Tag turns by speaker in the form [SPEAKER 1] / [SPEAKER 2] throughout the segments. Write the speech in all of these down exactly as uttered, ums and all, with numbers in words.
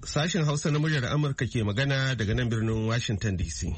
[SPEAKER 1] Sashen Hausa na muryar Amurka ke magana daga nan birnin Washington D C.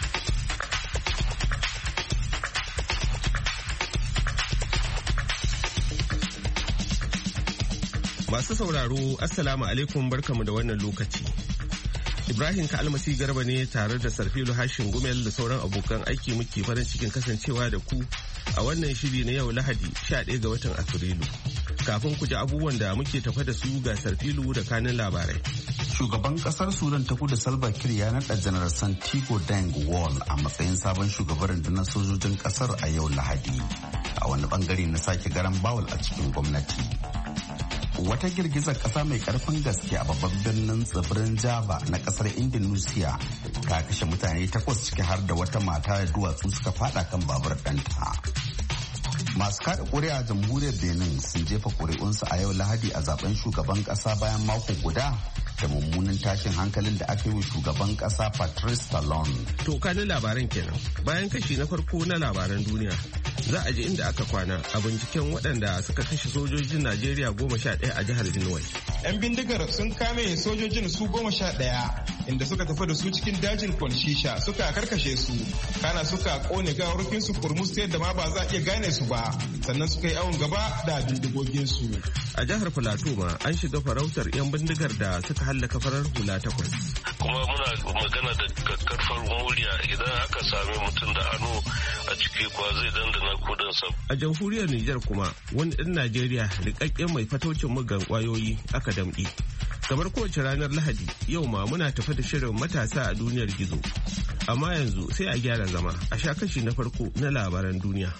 [SPEAKER 1] Masu sauraro, Assalamu alaikum barkamu da wannan lokaci. Ibrahim Ka'almasi Garba ne tare da Sarfilu Hashin Gumel da sauran abokan aiki muke farin cikin kasancewa da ku a wannan shiri na yau Lahadi sha ɗaya ga watan Afrilu. Kafin ku ji abubuwan da muke tafa da su ga Sarfilu da kanin labarai.
[SPEAKER 2] Shugaban kasar Sudan ta kudu Salva Kiir ya naɗa Janar Santiago Deng Wall a matsayin sabon shugaban rundunar sojojin kasar a yau Lahadi a wani bangare na sake garan bawul a cikin gwamnati. Wata girgizar kasa mai karfin gaske a babban birnin tsibirin Java na kasar Indonesia ta kashe mutane takwas ciki har da wata mata da duwatsu suka fada kan babur ɗanta. Masu kada ƙuri'a a jamhuriyar Benin sun jefa ƙuri'unsu a yau Lahadi a zaben shugaban ƙasa bayan mako guda da mummunan tashin hankalin da aka yi wa shugaban ƙasa Patrice Talon.
[SPEAKER 1] To kanin labaran kenan. Bayan kashi na farko na labaran duniya, za a ji inda aka kwana a binciken waɗanda suka kashe sojojin Najeriya goma sha ɗaya a jihar Benue.
[SPEAKER 3] 'Yan bindigar sun kame sojojin su goma sha ɗaya inda suka tafi da su cikin dajin Konshisha suka karkashe su, kana suka kone gawarkin su kurmus ta yadda ma ba za a iya gane su ba, sannan suka yi awon gaba da bindigogin su.
[SPEAKER 1] A jihar Filato ma an shiga farautar 'yan bindigar da suka hallaka farar hula takwas.
[SPEAKER 4] Kuma muna magana da kakkarfar murya idan aka sami mutum da hannu a ciki kuwa zai dandana kudansa.
[SPEAKER 1] A jamhuriyar Nijar kuma wani ɗan Najeriya rikakken mai fatocin mugan kwayoyi aka damɗi. Kamar kowace ranar Lahadi yau ma muna tafi da shirin matasa a duniyar gizo. Amma yanzu sai a gyara zama a sha kashi na farko na labaran duniya.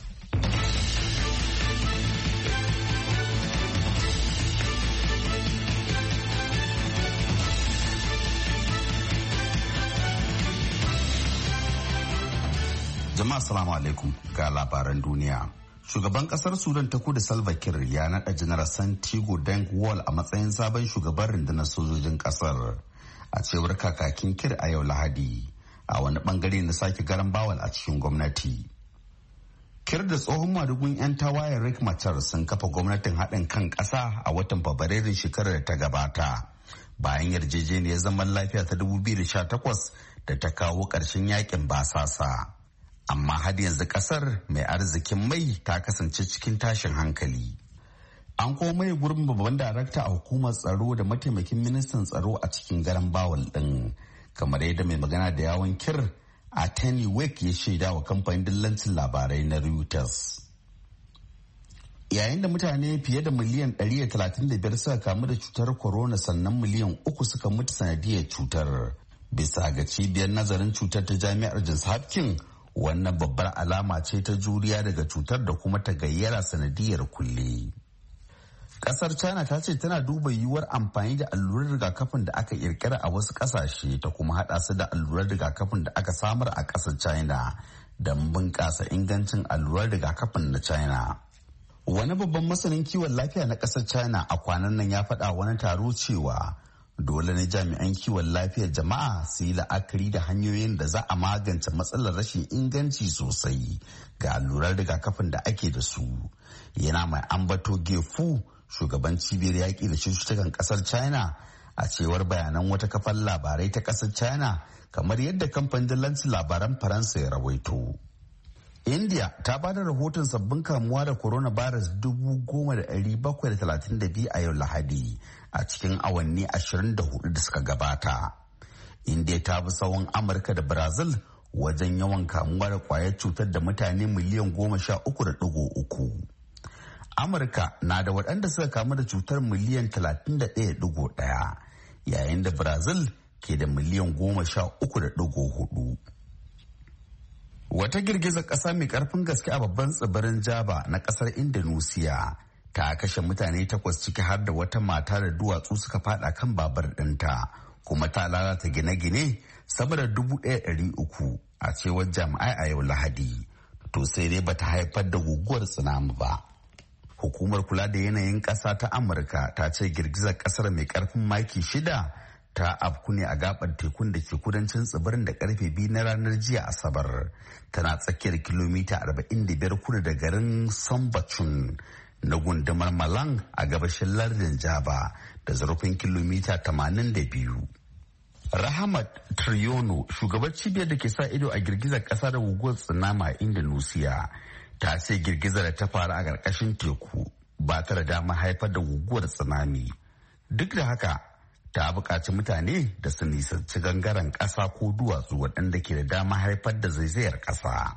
[SPEAKER 2] Jama'a salamu alaikum ga labaran duniya. Shugaban kasar Sudan ta kudu Salva Kiir ya naɗa Janar Santiago Deng Wall a matsayin sabon shugaban rundunar sojojin kasar. A cewar kakakin Kiir a yau Lahadi a wani bangare na sake garan bawal a cikin gwamnati. Kiir da tsohon madugun 'yan tawayen Riek Machar sun kafa gwamnatin haɗin kan ƙasa a watan Fabrairun shekarar da ta gabata. Bayan yarjejeniyar zaman lafiya ta dubu biyu da sha takwas da ta kawo ƙarshen yakin basasa. Amma har yanzu kasar mai arzikin mai ta kasance cikin tashin hankali. An kuma mai gurbin babban darakta a hukumar tsaro da mataimakin ministan tsaro a cikin garan bawal din, kamar yadda mai magana da yawon Kiir a Tony Wake ya shaida wa kamfanin dillancin labarai na Reuters. Yayin da mutane fiye da miliyan ɗari da talatin da biyar suka kamu da cutar corona sannan miliyan uku suka mutu sanadiyar cutar. Bisa ga cibiyar nazarin cutar ta jami'ar Johns Hopkins, wannan babbar alama ce ta juriya daga cutar da kuma ta gayyara sanadiyar kulle. Kasar China ta ce tana duba yiwuwar amfani da allurar rigakafin da aka kirkira a wasu kasashe ta kuma hada su da allurar rigakafin da aka samar a kasar China don bunƙasa ingancin allurar rigakafin na China. Wani babban masanin kiwon lafiya na kasar China a kwanan nan ya faɗa wani taro cewa dole ne jami'an kiwon lafiyar jama'a su yi la'akari da hanyoyin da za a magance matsalar rashin inganci sosai ga allurar rigakafin da ake da su. Yana mai ambato Gefu, shugaban cibiyar yaƙi da cututtukan ƙasar China, a cewar bayanan wata kafar labarai ta ƙasar China, kamar yadda kamfanin dillancin labaran Faransa ya rawaito. India ta ba da rahoton sabbin kamuwa da coronavirus dubu goma da ɗari bakwai da talatin da biyu a yau Lahadi a cikin awanni ashirin da hudu da suka gabata. India ta bi tsawon Amurka da Brazil wajen yawan kamuwa da kwayar cutar da mutane miliyan goma sha uku da ɗigo uku. Amurka na da waɗanda suka kamu da cutar miliyan talatin da ɗaya ɗigo ɗaya, yayin da Brazil ke da miliyan goma sha uku da ɗigo hudu. Wata girgizar ƙasa mai ƙarfin gaske a babban tsibirin Java na ƙasar Indonesia ta kashe mutane takwas ciki har da wata mata da duwatsu suka fada kan babar ɗinta, kuma ta lalata gine-gine sama da dubu ɗaya ɗari uku a cewar jami'ai a yau Lahadi. To sai dai bata haifar da guguwar tsunami ba. Hukumar kula da yanayin ƙasa ta Amurka ta ce girgizar ƙasar mai ƙarfin maki shida ta afku ne a gabar tekun da ke kudancin tsibirin da karfe biyu na ranar jiya Asabar. Tana tsakiyar kilomita arba'in da biyar kudu da garin Sambachun na gundumar Malang a gabashin lardin Jaba da zurfin kilomita tamanin da biyu. Rahmat Triono, shugabar cibiyar da ke sa ido a girgizar ƙasa da guguwar tsunami a Indonesia, ta ce girgizar da ta faru a ƙarƙashin teku ba ta da dama haifar da guguwar tsunami. Duk da haka, ta buƙaci mutane da su nisanci gangaren ƙasa ko duwatsu waɗanda ke da dama haifar da zaizayar ƙasa.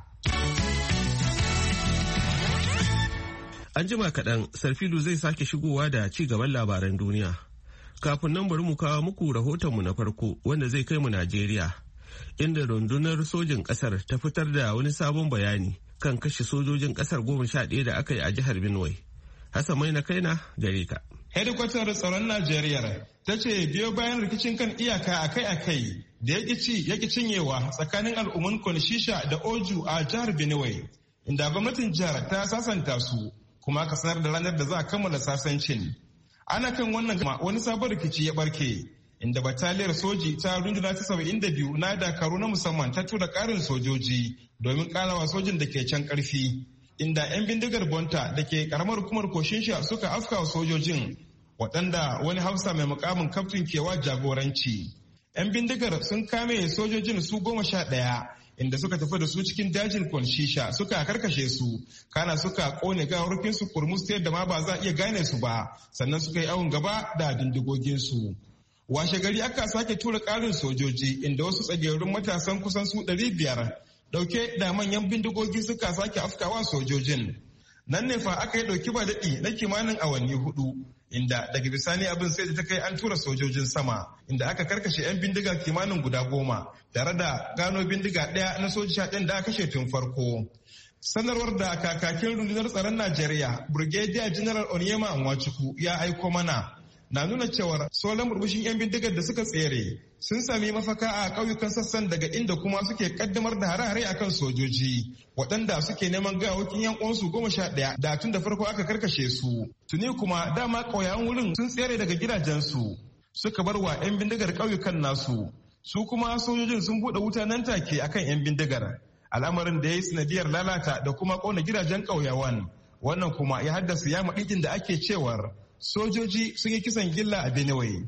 [SPEAKER 1] An jima kaɗan, Sarfilu zai sake shigowa da ci gaban labaran duniya. Kafin nan bari mu kawo muku rahotonmu na farko wanda zai kai mu Najeriya, inda rundunar sojin ƙasar ta fitar da wani sabon bayani kan kashe sojojin ƙasar goma sha ɗaya da aka yi a jihar Benue. Hassan mai na kaina gare ka.
[SPEAKER 3] Hedikwatar tsaron Najeriya ta ce biyo bayan rikicin kan iyaka akai-akai da ya ci ya cinyewa tsakanin al'umman Konishisha da Oju a jihar Benue, inda gwamnatin jihar ta sasanta su kuma aka sanar da ranar da za a kammala sasancin. Ana kan wannan gama wani sabon rikici ya barke, inda bataliyar soji ta runduna ta saba'in da biyu na dakaru na musamman ta tura karin sojoji domin karawa sojin da ke can karfi, inda 'yan bindigar Bonta da ke karamar hukumar Koshinsha suka afkawa sojojin, waɗanda wani hausa mai mukamin kaftin kewa jagoranci. 'Yan bindigar sun kame sojojin su goma sha ɗaya, inda suka tafi da su cikin dajin Konshisha suka karkashe su, kana suka kone gawarwakin su kurmus ta yadda ma ba za a iya gane su ba, sannan suka yi awon gaba da bindigogin su. Washe gari aka sake tura ƙarin sojoji, inda wasu tsagerun matasan kusan su ɗari biyar ɗauke da manyan bindigogi suka sake afkawa sojojin. Nan ne fa aka yi ɗauki ba daɗi na kimanin awanni hudu, inda daga bisani abin sai da ta kai an tura sojojin sama, inda aka karkashe 'yan bindiga kimanin guda goma tare da gano bindiga ɗaya na soji sha ɗin da aka kashe tun farko. Sanarwar da kakakin rundunar tsaron Najeriya, Brigadier General Onyema Nwachukwu ya aiko mana, na nuna cewar sauran burbushin 'yan bindigar da suka tsere sun sami mafaka a ƙauyukan sassan daga inda kuma suke kaddamar da hare-hare akan sojoji waɗanda suke neman gawakin yan uwansu goma sha ɗaya da tun da farko aka karkashe su. Tuni kuma dama ƙauyen wurin sun tsere daga gidajensu suka bar wa 'yan bindigar ƙauyukan nasu, su kuma sojojin sun buɗe wuta nan take akan 'yan bindigar, al'amarin da ya yi sanadiyar lalata da kuma ƙona gidajen ƙauyawan. Wannan kuma ya haddasa yama ɗikin da ake cewar sojoji sun yi kisan gilla a Benue.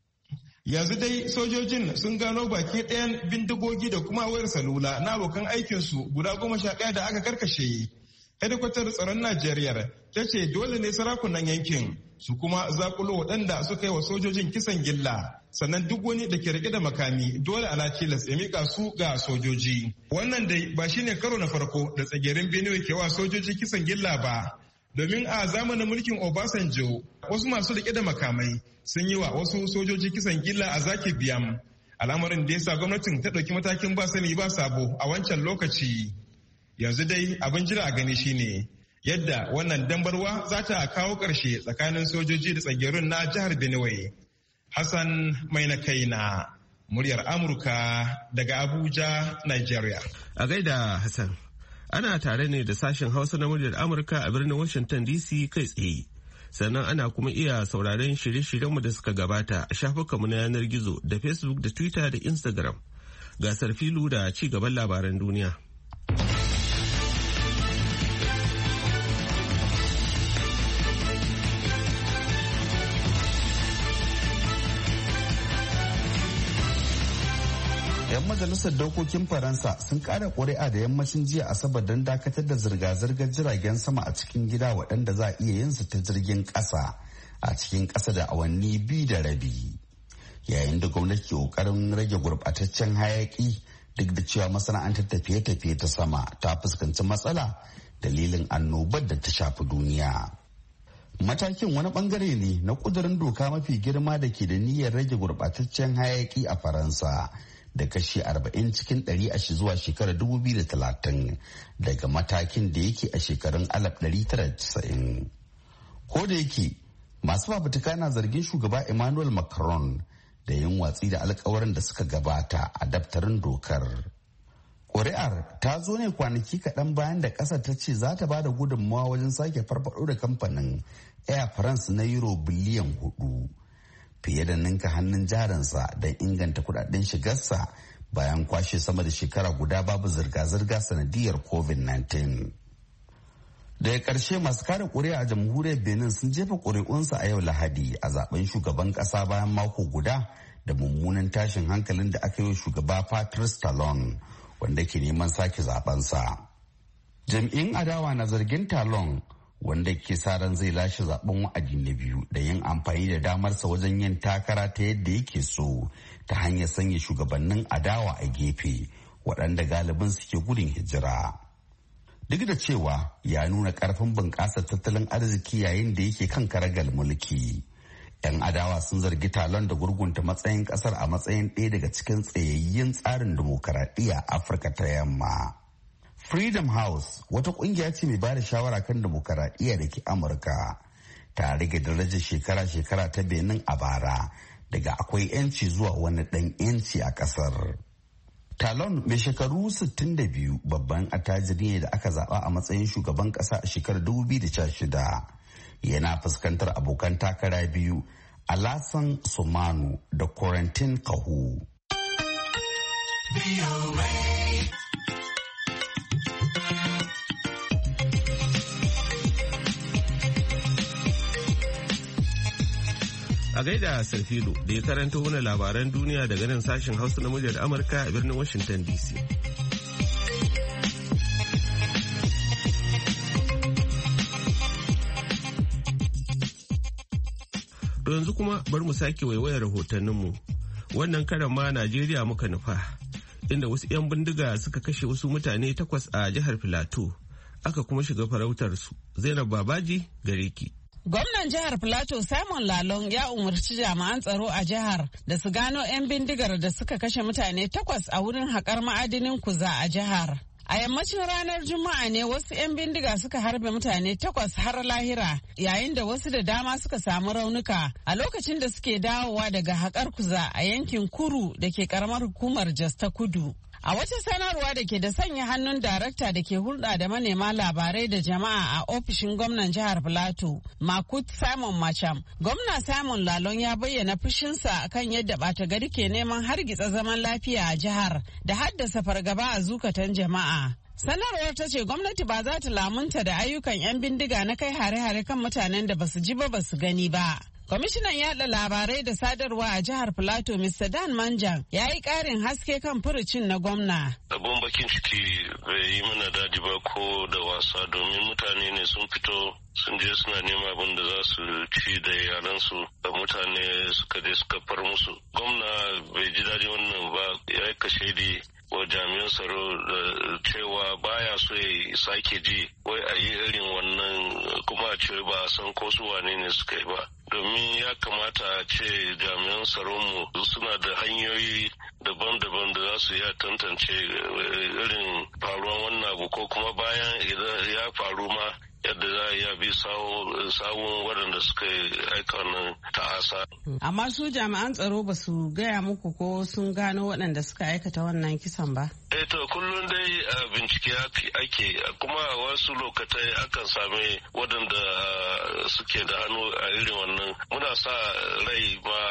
[SPEAKER 3] Yanzu dai sojojin sun gano baki ɗayan bindigogi da kuma wayar salula na abokan aikinsu guda goma sha ɗaya da aka karkashe. Hedikwatar tsaron Najeriya ta ce dole ne sarakunan yankin su kuma zakulo waɗanda suka yi wa sojojin kisan gilla, sannan duk wani da ke rike da makami dole ala tilas ya mika su ga sojoji. Wannan dai ba shine karo na farko da tsagerin Benue ke wa sojoji kisan gilla ba. Domin a zamanin mulkin Obasanjo, wasu masu rike da makamai sun yi wa wasu sojoji kisan gilla a Zaki Biam, al'amarin da ya sa gwamnatin ta ɗauki matakin ba sani ba sabo a wancan lokaci. Yanzu dai abin jira a gani shine yadda wannan dambarwa za ta kawo ƙarshe tsakanin sojoji da tsagerun na jihar Benue. Hassan mai na kaina, muryar Amurka daga Abuja, Nigeria.
[SPEAKER 1] A gaida Hassan. Ana tare ne da sashen Hausa na muryar Amurka a birnin Washington D C kai tsaye. Sannan ana kuma iya sauraron shirye-shiryenmu da suka gabata a shafukanmu na yanar gizo da Facebook da Twitter da Instagram. Gasar filu da ci gaban labaran duniya.
[SPEAKER 2] 'Yan majalisar dokokin Faransa sun kada ƙuri'a da yammacin jiya Asabar don dakatar da zirga-zirgar jiragen sama a cikin gida waɗanda za a iya yin su ta jirgin ƙasa a cikin ƙasa da awanni biyu da rabi. Yayin da gwamnati ke ƙoƙarin rage gurɓataccen hayaƙi duk da cewa masana'antar tafiye-tafiye ta sama ta fuskanci matsala dalilin annobar da ta shafi duniya. Matakin wani bangare ne na ƙudurin doka mafi girma da ke da niyyar rage gurɓataccen hayaƙi a Faransa da kashi arba'in cikin ɗari a shi zuwa shekarar dubu biyu da talatin daga matakin da yake a shekarun alif ɗari tara da casa'in. Ko da yake masu fafutuka na zargin shugaba Emmanuel Macron da yin watsi da alkawarin da suka gabata a daftarin dokar. Ƙuri'ar ta zo ne kwanaki kaɗan bayan da ƙasar ta ce za ta ba da gudunmawa wajen sake farfaɗo da kamfanin Air France na euro biliyan hudu. Fiye da ninka hannun jarinsa don inganta kudaden shigarsa bayan kwashe sama da shekara guda babu zirga-zirga sanadiyar covid nineteen. Daga ƙarshe masu kare ƙuri'a a jamhuriyar Benin sun jefa ƙuri'unsu a yau Lahadi a zaben shugaban ƙasa bayan mako guda da mummunan tashin hankalin da aka yi shugaba Patrice Talon wanda ke neman sake zabensa. Jam'in adawa na zargin Talon wanda ke sa ran zai lashe zaben wa'adi na biyu da yin amfani da damarsa wajen yin takara ta yadda yake so ta hanyar sanya shugabannin adawa a gefe waɗanda galibin suke gudun hijira. Duk da cewa ya nuna ƙarfin bunƙasar tattalin arziki yayin da yake kan karagal mulki. 'Yan adawa sun zargi Talon da gurgunta matsayin ƙasar a matsayin ɗaya daga cikin tsayayyen tsarin dimokuraɗiyya a Afirka ta Yamma. Freedom House wata ƙungiya ce mai bada shawara kan dimokuraɗiyya da ke Amurka ta rage darajar shekara-shekara ta Benin a bara daga akwai 'yanci zuwa wani ɗan 'yanci a ƙasar. Talon mai shekaru sittin da biyu babban attajiri ne da aka zaba a matsayin shugaban kasa a shekarar dubu biyu da shida yana fuskantar abokan takara biyu Alassane Soumane da Corentin Kahu.
[SPEAKER 1] A gaida Sarfilo da ya karanta wani labaran duniya daga nan sashen Hausa na muryar Amurka a birnin Washington D C. To yanzu kuma bar mu sake waiwayar rahotanninmu. Wannan karan ma Najeriya muka nufa, inda wasu 'yan bindiga suka kashe wasu mutane takwas a jihar Filato, aka kuma shiga farautarsu. Zainab Babaji gare ki.
[SPEAKER 5] Gwamnan jihar Plateau Simon Lalong ya umarci jami'an tsaro a jihar da su gano 'yan bindigar da suka kashe mutane takwas a wurin haƙar ma'adinin kuza a jihar. A yammacin ranar Juma'a ne wasu 'yan bindiga suka harbe mutane takwas har lahira yayin da wasu da dama suka samu raunuka a lokacin da suke dawowa daga haƙar kuza a yankin Kuru da ke ƙaramar hukumar Jos ta Kudu. A wata sanarwa da ke da sanya hannun darakta da ke hulɗa da manema labarai da jama'a a ofishin gwamnan jihar Filato, Makut Simon Macham, gwamna Simon Lalong ya bayyana fushinsa kan yadda ɓata gari ke neman hargitsa zaman lafiya a jihar da haddasa fargaba a zukatan jama'a. Sanarwar ta ce gwamnati ba za ta lamunta da ayyukan 'yan bindiga na kai hare-hare kan mutanen da basu ji ba basu gani ba. Kwamishinan yaɗa labarai da sadarwa a jihar Filato, Mister Dan Manjan, ya yi ƙarin haske kan furucin na gwamna.
[SPEAKER 4] Abun bakin ciki bai yi mana daɗi ba ko da wasa domin mutane ne sun fito sun je suna nema abin da za su ci da yaransu da mutane suka je suka far musu. Gwamna bai ji daɗi wannan ba, ya yi kashedi wa jami'an tsaro da cewa baya so ya sake ji wai a yi irin wannan kuma a ce ba a san ko su wane ne suka yi ba. Domin ya kamata a ce jami'an tsaronmu suna da hanyoyi daban-daban da za su iya tantance irin faruwan wannan abu ko kuma bayan idan ya faru ma yadda za a iya bi sawun waɗanda suka aika wannan ta'asa.
[SPEAKER 5] Amma su jami'an tsaro ba su gaya muku ko sun gano waɗanda suka aikata wannan kisan ba?
[SPEAKER 4] Eh to kullum dai bincike ake kuma wasu lokatai akan same waɗanda suke da hannu a irin wannan. Muna sa rai ma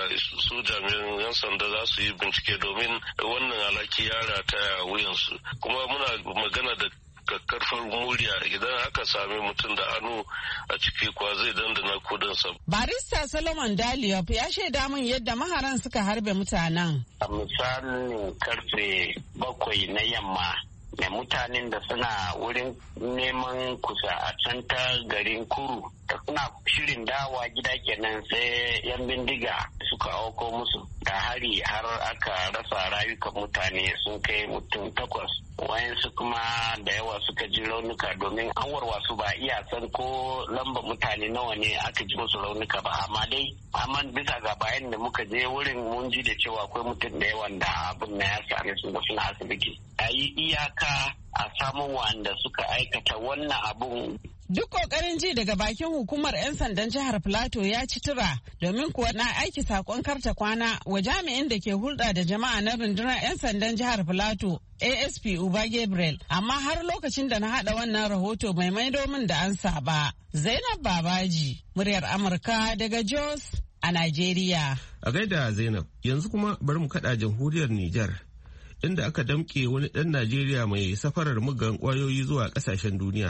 [SPEAKER 4] su jami'an yan sanda za su yi bincike domin wannan alhaki ya rataya wuyansu. Kuma muna magana da karfar murya idan aka sami mutum da hannu a ciki kwa zai dandana kudansa.
[SPEAKER 5] Barista Solomon Daliop ya shaida min yadda maharan suka harbe mutanen.
[SPEAKER 6] A misalin karfe bakwai na yamma da mutanen da suna wurin neman kusa a can ta garin Kuru da suna shirin dawa gida kenan sai yan bindiga suka auko musu da hari har aka rasa rayukan mutane sun kai mutum takwas. Wayansu kuma da yawa suka ji raunuka domin an warwasu ba iya san ko lamba mutane nawa ne aka ji musu raunuka ba amma dai amma bisa ga bayan da muka je wurin mun ji da cewa akwai mutum da yawan da abin na ya same su da suna asibiti. A yi iyaka a samu wanda suka aikata wannan abun.
[SPEAKER 5] Duk kokarin ji daga bakin hukumar 'yan sandan jihar Filato ya ci tura domin kuwa na aiki sakon karta kwana wa jami'in da ke hulɗa da jama'a na rundunar 'yan sandan jihar Filato A S P Uba Gabriel amma har lokacin da na haɗa wannan rahoto mai maido min da ansa ba. Zainab Babaji, muryar Amurka daga Jos a Najeriya.
[SPEAKER 1] A gaida Zainab, yanzu kuma bari mu kaɗa jamhuriyar Nijar inda aka damƙe wani ɗan Najeriya mai safarar muggan ƙwayoyi zuwa ƙasashen duniya.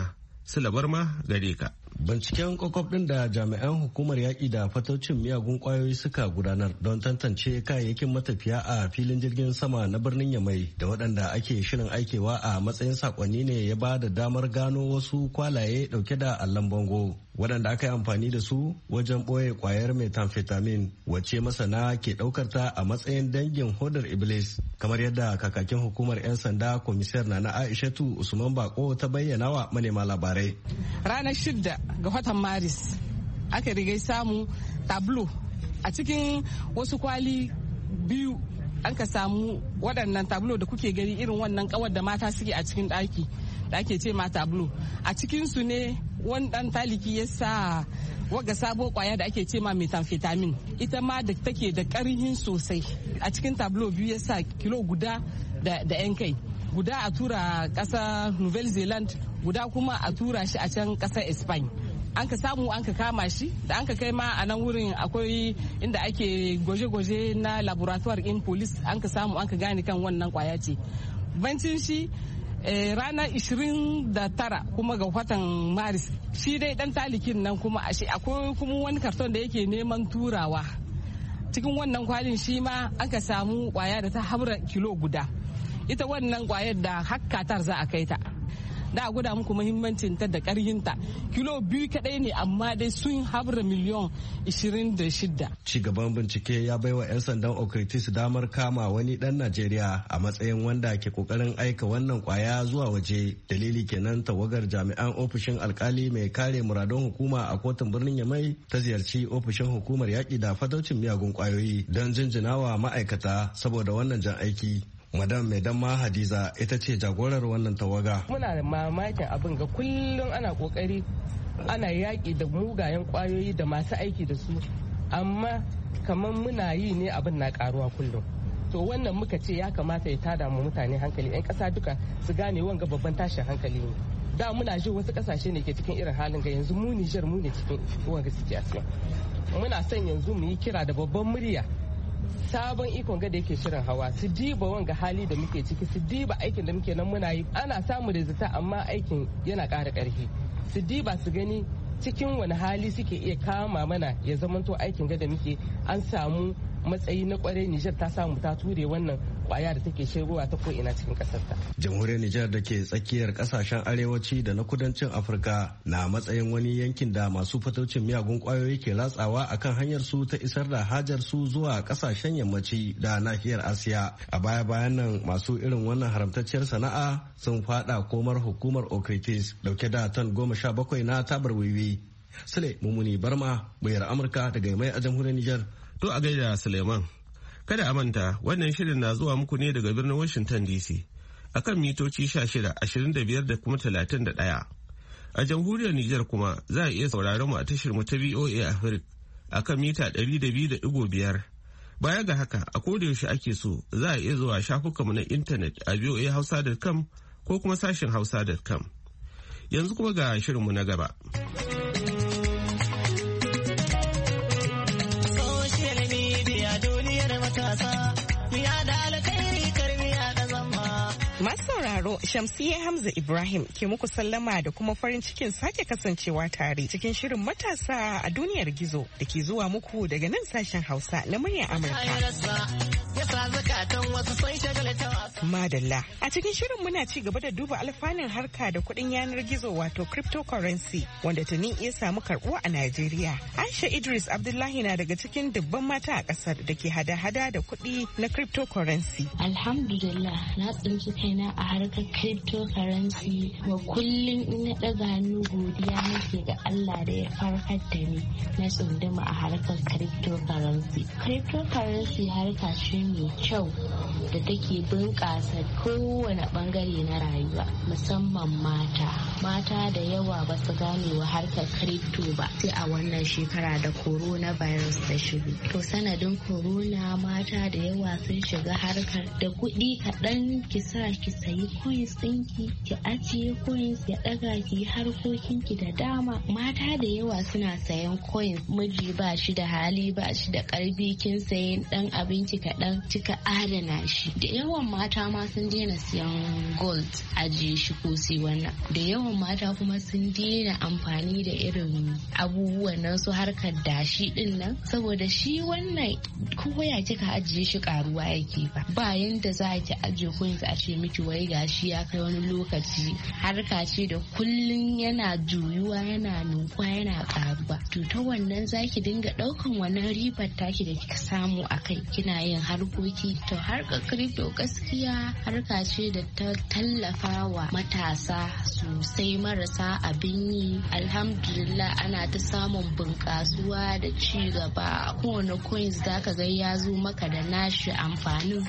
[SPEAKER 1] Silabar ma gare ka.
[SPEAKER 7] Binciken kwakwaf ɗin da jami'an hukumar yaƙi da fataucin miyagun ƙwayoyi suka gudanar don tantance kayayyakin matafiya a filin jirgin sama na birnin Yamai da waɗanda ake shirin aikewa a matsayin sakonni ne ya ba da damar gano wasu kwalaye ɗauke da allon bango waɗanda aka yi amfani da su wajen ɓoye ƙwayar methamphetamine wacce masana ke ɗaukar ta a matsayin dangin hodar iblis kamar yadda kakakin hukumar 'yan sanda komisar na Aishatu Usman Bako ta bayyana wa manema labarai.
[SPEAKER 5] Ranar shidda ga watan Maris aka riga samu tablo a cikin wasu kwali biyu an ka samu waɗannan tablo da kuke gani irin wannan kawar da mata suke a cikin ɗaki da ake ce ma tablo a cikinsu ne wani ɗan taliki ya sa waga sabo kwaya da ake ce ma methamphetamine ita ma da take da ƙarhin sosai a cikin tablo biyu ya sa kilo guda da 'yan kai guda a tura ƙasa Nouvelle Zealand guda kuma a tura shi a can ƙasar Spain. An ka samu an ka kama shi da an ka kai ma a nan wurin akwai inda ake gwaje-gwaje na laboratoire in police an ka samu an ka gane kan wannan kwaya ce. Bancin shi eh, ranar ishirin da tara kuma ga watan Maris shi dai dan talikin nan kuma akwai kuma wani karton da yake neman turawa. Cikin wannan kwalin shi ma an ka samu kwaya da ta haura kilo guda. Ita wannan kwayar da hakkatar za a kai ta da a guda muku muhimmancin ta da karhinta kilo biyu kadai ne amma dai sun habra miliyon ishirin da shida.
[SPEAKER 7] Ci gaban bincike ya baiwa 'yan sandan okritis damar kama wani dan Najeriya a matsayin wanda ke kokarin aika wannan kwaya zuwa waje. Dalili kenan tawagar jami'an ofishin alkali mai kare muradun hukuma a kotun birnin Yamai ta ziyarci ofishin hukumar yaƙi da fataucin miyagun kwayoyi don jinjinawa ma'aikata saboda wannan jan aiki. Madam Maidamma Hadiza ita ce jagorar wannan tawaga.
[SPEAKER 8] Muna da mamakin abin ga kullum ana kokari ana yaƙi da mugayen ƙwayoyi da masu aiki da su amma kamar muna yi ne abin na karuwa kullum. To wannan muka ce ya kamata ya tada mu mutane hankali 'yan ƙasa duka su gane wanga babban tashin hankali ne. Da muna ji wasu ƙasashe ne ke cikin irin halin ga yanzu mu Nijar mu ne cikin wanga situation. Muna son yanzu mu yi kira da babban murya. Sabon ikon ga da yake shirin hawa su diba wanga hali da muke ciki su diba aikin da muke nan muna yi ana samu resulta amma aikin yana ƙara ƙarfi su diba su gani cikin wani hali suke iya kama mana ya zamanto aikin ga da muke an samu matsayi na kwarai Nijar ta samu ta ture wannan kwaya da take shigowa ta ko ina cikin kasar ta.
[SPEAKER 7] Jamhuriyar Nijar da ke tsakiyar kasashen arewaci da na kudancin Afirka na matsayin wani yankin da masu fataucin miyagun kwayoyi ke latsawa akan hanyar su ta isar da hajar su zuwa kasashen yammaci da nahiyar Asiya. A baya bayan nan masu irin wannan haramtacciyar sana'a sun fada komar hukumar Okritis dauke da ton goma sha bakwai na tabar wiwi. Sule Mumuni Barma, muryar Amurka daga mai a jamhuriyar Nijar.
[SPEAKER 1] To a gaida Suleiman. Kada a manta wannan shirin na zuwa muku ne daga birnin Washington D C a kan mitoci sha shida, ashirin da biyar da kuma talatin da ɗaya. A jamhuriyar Nijar kuma za a iya sauraron mu a tashar mu ta V O A Africa a kan mita ɗari da biyu da ɗigo biyar. Baya ga haka a koda yaushe ake so za a iya zuwa shafukanmu na intanet a v o a hausa dot com ko kuma sashin hausa dot com. Yanzu kuma ga shirinmu na gaba.
[SPEAKER 9] sauraro Shamsiyya Hamza Ibrahim ke muku sallama da kuma farin cikin sake kasancewa tare cikin shirin matasa a duniyar gizo da ke zuwa muku daga nan sashen Hausa na muryar Amurka. Madalla. A cikin shirin muna ci gaba da duba alfanun harka da kuɗin yanar gizo wato cryptocurrency wanda tuni ya samu karɓuwa a Najeriya. Aisha Idris Abdullahi na daga cikin dubban mata a ƙasar da ke hada-hada da kuɗi na cryptocurrency.
[SPEAKER 10] Alhamdulillah na tsinci kaina a harkar cryptocurrency wa kullum in na ɗaga hannu godiya nake ga Allah da ya farkar da ni na tsunduma a harkar cryptocurrency. Cryptocurrency harka ce mai kyau da take bunƙasa kowane ɓangare na rayuwa musamman mata. Mata da yawa ba su gane wa harkar crypto ba sai a wannan shekara da corona virus ta shigo. To sanadin corona mata da yawa sun shiga harkar da kuɗi kaɗan ki sa ki sayi coins ɗinki ki ajiye coins ya ɗaga ki harkokinki da dama. Mata da yawa suna sayan coins miji ba shi da hali ba shi da ƙarfi kin sayi ɗan abinci kaɗan kika ka adana shi. Da yawan mata ma sun daina siyan gold ajiye shi ko sai wannan. Da yawan mata kuma sun daina amfani da irin abubuwan nan su harkar dashi din nan, saboda shi wannan kowa ya kika ajiye shi karuwa yake ba. Ba yanda za ki ajiye coins a ce miki wai gashi ya kai wani lokaci. Harka ce da kullun yana juyuwa, yana nunkwa, yana karuwa. To ta wannan zaki dinga daukan wannan ribar taki da kika samu akai kina yin harkoki. To harkar crypto gaskiya harka ce da ta tallafa wa matasa sosai marasa abin yi. Alhamdulillah ana ta samun bunƙasuwa da ci gaba. Kowane coins zaka ga ya zo maka da nashi amfanin.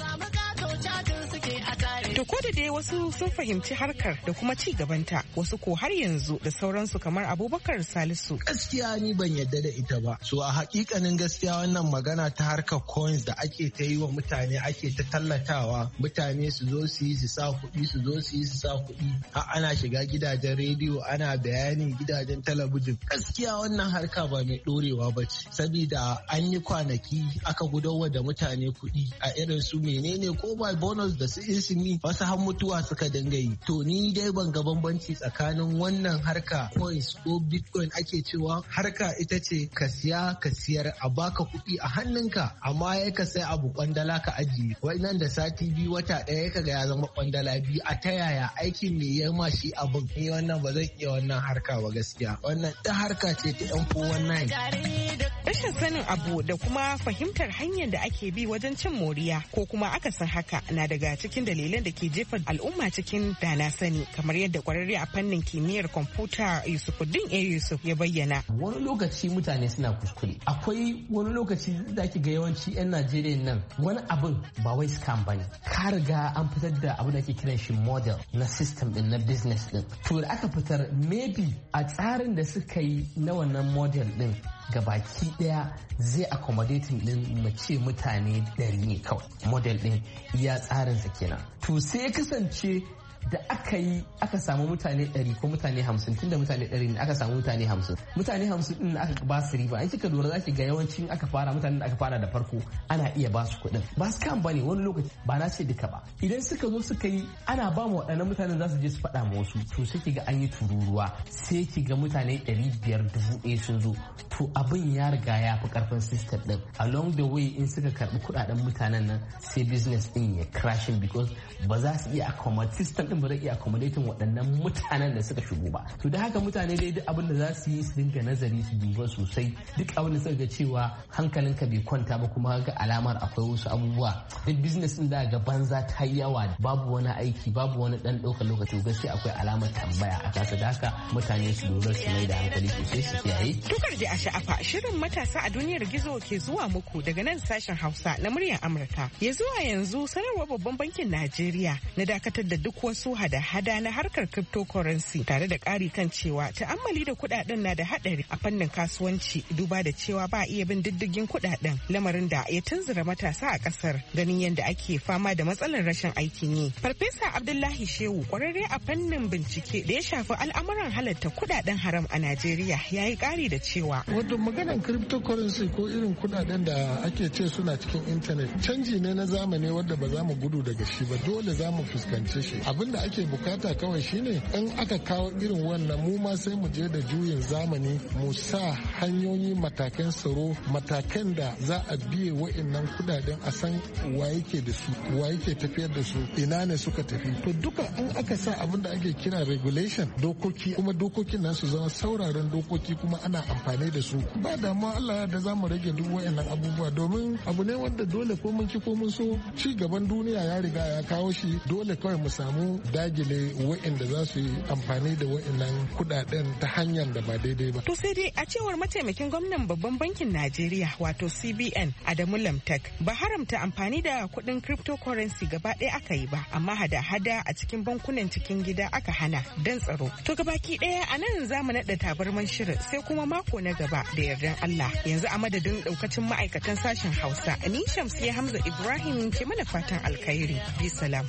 [SPEAKER 9] To ko da dai wasu sun fahimci harkar da kuma ci gabanta, wasu ko har yanzu da sauransu kamar Abubakar Salisu.
[SPEAKER 11] Gaskiya ni ban yadda da ita ba. So a hakikanin gaskiya wannan magana ta harkar coins da ake ta yi wa mutane, ake ta tallatawa mutane su zo su yi su sa kuɗi, su zo su yi su sa kuɗi. Har ana shiga gidajen rediyo ana bayani, gidajen talabijin. Gaskiya wannan harka ba mai ɗorewa ba ce. Sabida an yi kwanaki aka gudanar da mutane kuɗi a irin su menene ko ba bonus da su isimi, wasu har mutuwa suka dinga yi. To ni dai ban ga bambanci tsakanin wannan harka coins ko bitcoin ake cewa harka ita ce ka siya ka siyar a baka kuɗi a hannunka, amma ya ka sai abu kwandala ka ajiye. Wannan da sati biyu wata ɗaya ka ga ya zama kwandala biyu. A ta yaya aikin me ya ma shi abin? Ni wannan ba zan iya wannan harka ba gaskiya. Wannan ta harka ce ta yan four one nine.
[SPEAKER 9] Rashin sanin abu da kuma fahimtar hanyar da ake bi wajen cin moriya ko kuma akasin haka na daga cikin dalilan da ke jefa al'umma cikin dana sani, kamar yadda kwararre a fannin kimiyyar kwamfuta Yusufuddin A Yusuf ya bayyana.
[SPEAKER 12] Wani lokaci mutane suna kuskure. Akwai wani lokaci da ake ga yawanci 'yan Najeriya nan wani abin ba wai scam bane. Ka riga an fitar da abu da ake kiran shi model na system din na business din. To da aka fitar maybe a tsarin da suka yi na wannan model din gabaki daya zai accommodating din mace mutane dari ne kawai. Model din iya tsarinsa kenan. To sai ya kasance da aka yi aka samu mutane ɗari ko mutane hamsin, tunda mutane ɗari ne aka samu mutane hamsin. Mutane hamsin ɗin aka ba su riba. An kika lura za ki ga yawancin aka fara mutanen da aka fara da farko ana iya ba su kuɗin. Ba su kan bane wani lokaci, ba na ce duka ba. Idan suka zo suka yi ana ba mu waɗannan mutanen za su je su faɗa ma wasu. To sai ki ga an yi tururuwa, sai ki ga mutane ɗari biyar dubu ɗaya sun zo. To abin ya riga ya fi ƙarfin system ɗin. Along the way in suka karɓi kuɗaɗen mutanen nan sai business ɗin ya crashing because ba za su iya accommodate system ɗin ba zai iya accommodating waɗannan mutanen da suka shigo ba. To da haka mutane dai duk abin da za su yi su dinga nazari su duba sosai. Duk abin da suka ga cewa hankalinka bai kwanta ba kuma ga alamar akwai wasu abubuwa. Duk business din da ga banza ta yawa, babu wani aiki, babu wani dan ɗaukar lokaci, gaskiya akwai alamar tambaya a kasa. Da haka mutane su lura su mai da hankali sosai su kiyaye.
[SPEAKER 9] Tukar da a sha'afa shirin matasa a duniyar gizo ke zuwa muku daga nan sashen Hausa na muryar Amurka. Ya zuwa yanzu sanarwar babban bankin Najeriya na dakatar da duk wasu hada-hada na harkar cryptocurrency tare da ƙari kan cewa ta'ammali da kuɗaɗen na da haɗari a fannin kasuwanci, duba da cewa ba a iya bin diddigin kuɗaɗen, lamarin da ya tunzura matasa a ƙasar ganin yadda ake fama da matsalar rashin aikin yi. Farfesa Abdullahi Shehu ƙwararre a fannin bincike da ya shafi al'amuran halatta kuɗaɗen haram a Najeriya ya yi ƙari da cewa.
[SPEAKER 13] Wato maganar cryptocurrency ko irin kuɗaɗen da ake ce suna cikin intanet canji ne na zamani wanda ba za mu gudu daga shi ba, dole za mu fuskance shi. Abinda ake bukata kawai shine in aka kawo irin wannan mu ma sai mu je da juyin zamani mu sa hanyoyi matakan tsaro, matakan da za a biye wa'annan kudaden a san wa yake da su, wa yake tafiyar da su, ina ne suka tafi. To duka in aka sa abin da ake kira regulation, dokoki, kuma dokokin nan su zama sauraron dokoki kuma ana amfani da su, ba damuwa Allah ya da za mu rage duk wa'annan abubuwa, domin abu ne wanda dole ko mun ki ko mun so ci gaban duniya ya riga ya kawo shi. Dole kawai mu samu dagile wa'anda za su yi amfani da wa'annan kudaden ta hanyar da ba daidai ba.
[SPEAKER 9] To sai dai a cewar mataimakin gwamnan babban bankin Najeriya wato C B N Adamu Lamtek, ba haramta amfani da kuɗin cryptocurrency gaba ɗaya aka yi ba, amma hada-hada a cikin bankunan cikin gida aka hana don tsaro. To gabaki ɗaya a nan za mu naɗa tabarman shirin sai kuma mako na gaba da yardan Allah. Yanzu a madadin ɗaukacin ma'aikatan sashen Hausa, ni Shamsiyya Hamza Ibrahim ke mana fatan alkhairi. Bisalam.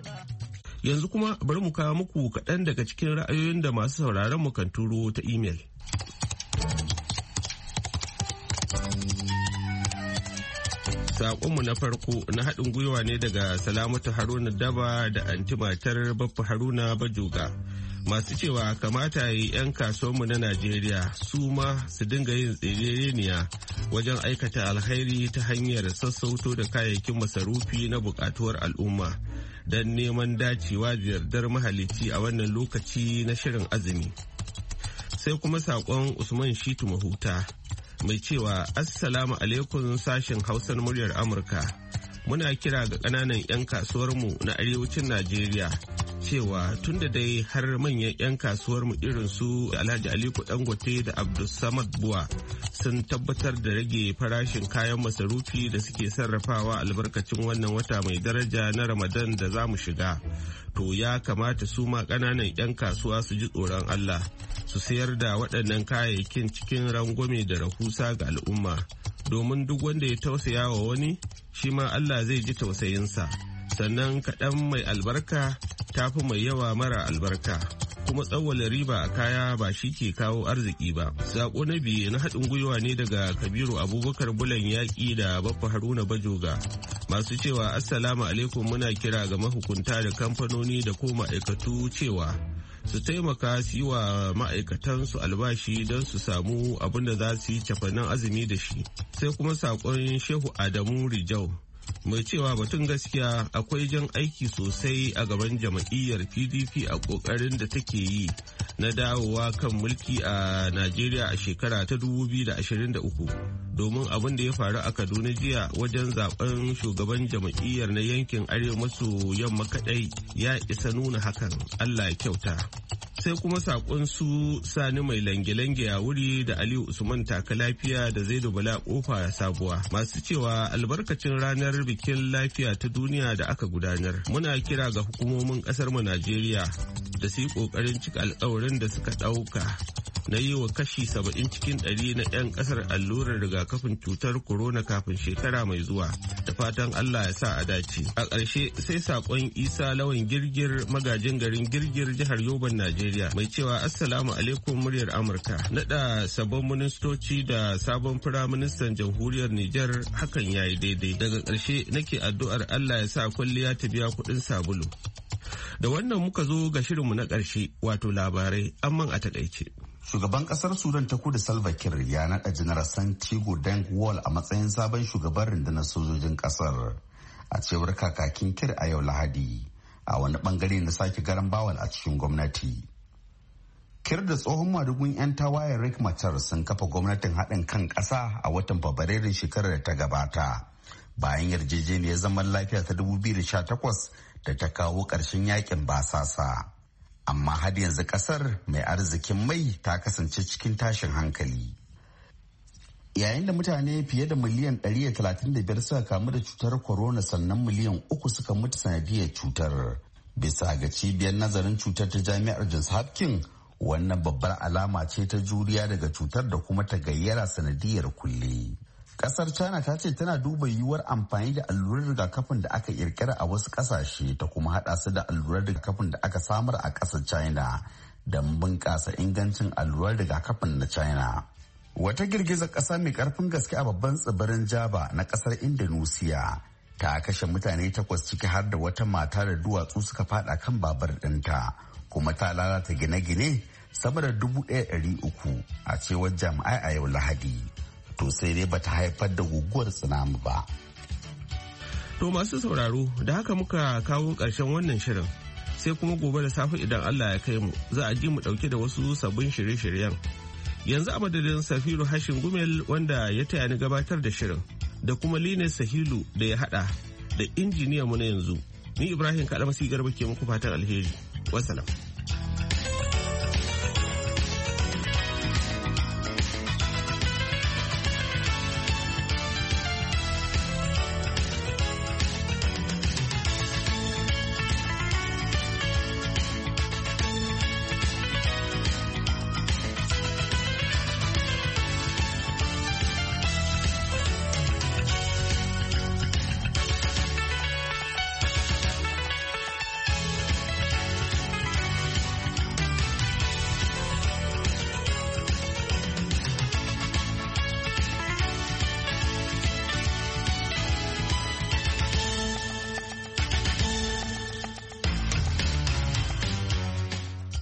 [SPEAKER 1] Yanzu kuma bari mu kawo muku kaɗan daga cikin ra'ayoyin da masu sauraron mu kan turo ta imel. Saƙonmu na farko na haɗin gwiwa ne daga Salamatu Haruna Daba da antimatar Baffa Haruna Bajoga. Masu cewa kamata yi 'yan kasuwanmu na Najeriya su ma su dinga yin tsereniya wajen aikata alkhairi ta hanyar sassauto da kayayyakin masarufi na buƙatuwar al'umma don neman dacewa da yardar mahalicci a wannan lokaci na shirin azumi. Sai kuma saƙon Usman Shitu Mahuta mai cewa Assalamu alaikum sashen Hausar muryar Amurka. Muna kira ga ƙananan 'yan kasuwarmu na arewacin Najeriya cewa tun da dai har manyan 'yan kasuwarmu irin su Alhaji Aliko Dangote da Abdulsamad Buwa sun tabbatar da rage farashin kayan masarufi da suke sarrafawa albarkacin wannan wata mai daraja na Ramadan da za mu shiga. To ya kamata su ma ƙananan 'yan kasuwa su ji tsoron Allah su sayar da waɗannan kayayyakin cikin rangwame da rahusa ga al'umma. Domin duk wanda ya tausaya wa wani shi ma Allah zai ji tausayinsa. Sannan kaɗan mai albarka tafi mai yawa mara albarka. Kuma tsawwala riba a kaya ba shi ke kawo arziki ba. Sako na biyu na haɗin gwiwa ne daga Kabiru Abubakar Bulan Yaƙi da Baffa Haruna Bajoga. Masu cewa Assalamu alaikum muna kira ga mahukunta da kamfanoni da ko ma'aikatu cewa su taimaka su yi wa ma'aikatansu albashi don su samu abin da za su yi cafanin azumi da shi. Sai kuma saƙon Shehu Adamu Rijau mai cewa batun gaskiya akwai jan aiki sosai a gaban jam'iyyar P D P a kokarin da take yi na dawowa kan mulki a Najeriya a shekara ta dubu biyu da ashirin da uku domin abin da ya faru a Kaduna jiya wajen zaben shugaban jam'iyyar na yankin arewa maso yamma kadai ya isa nuna hakan. Allah ya kyauta. Sai kuma sakon su Sani mai lange-lange a wuri da Aliyu Usman taka lafiya da Zaidu Bala kofa sabuwa masu cewa albarkacin ranar bikin lafiya ta duniya da aka gudanar muna kira ga hukumomin kasar mu Najeriya da su yi kokarin cika alkawarin da suka dauka na yi wa kashi saba'in cikin ɗari na 'yan kasar allurar rigakafin cutar corona kafin shekara mai zuwa da fatan Allah ya sa a dace. A ƙarshe sai saƙon Isa Lawan Girgir magajin garin Girgir jihar Yoban Najeriya mai cewa Assalamu alaikum muryar Amurka. Naɗa sabon ministoci da sabon firaministan jamhuriyar Nijar hakan yayi daidai. Daga ƙarshe nake addu'ar Allah ya sa kwalliya ta biya kuɗin sabulu. Da wannan muka zo ga shirinmu na ƙarshe wato labarai amman a taƙaice.
[SPEAKER 2] Shugaban kasar Sudan ta kudu Salva Kiir ya naɗa Janar Santiago Deng Wall a matsayin sabon shugaban rundunar sojojin kasar a cewar kakakin Kiir a yau Lahadi a wani bangare na sake garan bawal a cikin gwamnati. Kiir da tsohon madugun 'yan tawayen Riek Machar sun kafa gwamnatin haɗin kan ƙasa a watan Fabrairun shekarar da ta gabata bayan yarjejeniyar zaman lafiya ta dubu biyu da sha takwas da ta kawo ƙarshen yakin basasa. Amma har yanzu kasar mai arzikin mai ta kasance cikin tashin hankali. Yayin da mutane fiye da miliyan ɗari da talatin da biyar suka kamu da cutar corona sannan miliyan uku suka mutu sanadiyar cutar. Bisa ga cibiyar nazarin cutar ta jami'ar Johns Hopkins, wannan babbar alama ce ta juriya daga cutar da kuma ta gayyara sanadiyar kulle. Kasar China ta ce tana duba yiwuwar amfani da allurar rigakafin da aka kirkira a wasu kasashe ta kuma hada su da allurar rigakafin da aka samar a kasar China don bunƙasa ingancin allurar rigakafin na China. Wata girgizar ƙasa mai ƙarfin gaske a babban tsibirin Java na ƙasar Indonesia ta kashe mutane takwas ciki har da wata mata da duwatsu suka fada kan babar ɗinta kuma ta lalata gine-gine sama da dubu ɗaya ɗari uku a cewar jami'ai a yau Lahadi. To sai dai bata haifar da guguwar tsunami ba.
[SPEAKER 1] To masu sauraro da haka muka kawo ƙarshen wannan shirin sai kuma gobe da safe idan Allah ya kai mu za a ji mu ɗauke da wasu sabbin shirye-shiryen. Yanzu a madadin Safiru Hashin Gumel wanda ya taya ni gabatar da shirin da kuma Linus Sahilu da ya haɗa da injiniyan mu na yanzu. Ni Ibrahim Kalamasi Garba ke muku fatan alheri. Wassalam.